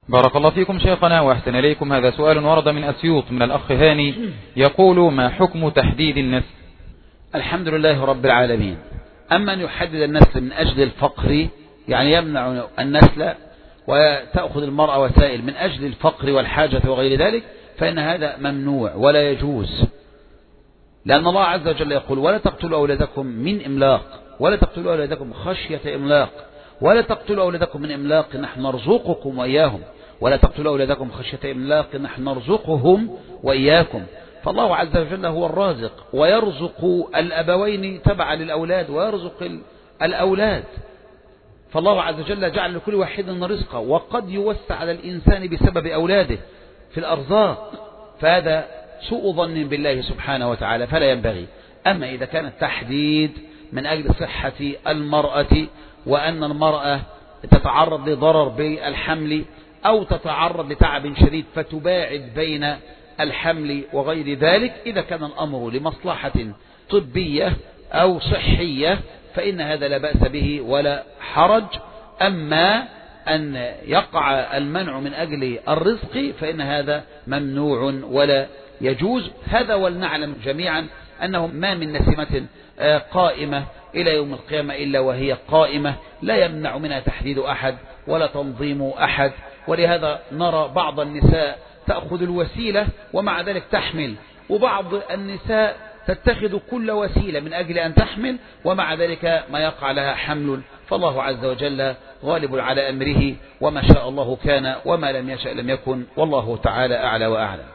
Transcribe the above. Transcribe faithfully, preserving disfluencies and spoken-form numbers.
بارك الله فيكم شيخنا وأحسن إليكم. هذا سؤال ورد من أسيوط من الأخ هاني يقول: ما حكم تحديد النسل؟ الحمد لله رب العالمين. أما أن يحدد النسل من أجل الفقر، يعني يمنع النسل وتأخذ المرأة وسائل من أجل الفقر والحاجة وغير ذلك، فإن هذا ممنوع ولا يجوز، لأن الله عز وجل يقول: ولا تقتلوا أولادكم من إملاق، ولا تقتلوا أولادكم خشية إملاق، ولا تقتلوا أولادكم من إملاق نحن نرزقكم وإياهم، ولا تقتلوا أولادكم خشية إملاق نحن نرزقهم وإياكم. فالله عز وجل هو الرازق، ويرزق الأبوين تبع للأولاد ويرزق الأولاد. فالله عز وجل جعل لكل واحد رزقه، وقد يوسع على الإنسان بسبب أولاده في الأرزاق، فهذا سوء ظن بالله سبحانه وتعالى، فلا ينبغي. أما إذا كان التحديد من أجل صحة المرأة، وأن المرأة تتعرض لضرر بالحمل أو تتعرض لتعب شديد فتباعد بين الحمل وغير ذلك، إذا كان الأمر لمصلحة طبية أو صحية فإن هذا لا بأس به ولا حرج. أما أن يقع المنع من أجل الرزق فإن هذا ممنوع ولا يجوز. هذا ولنعلم جميعا أنه ما من نسمة قائمة إلى يوم القيامة إلا وهي قائمة، لا يمنع منها تحديد أحد ولا تنظيم أحد. ولهذا نرى بعض النساء تأخذ الوسيلة ومع ذلك تحمل، وبعض النساء تتخذ كل وسيلة من أجل أن تحمل ومع ذلك ما يقع لها حمل. فالله عز وجل غالب على أمره، وما شاء الله كان وما لم يشأ لم يكن، والله تعالى أعلى وأعلم.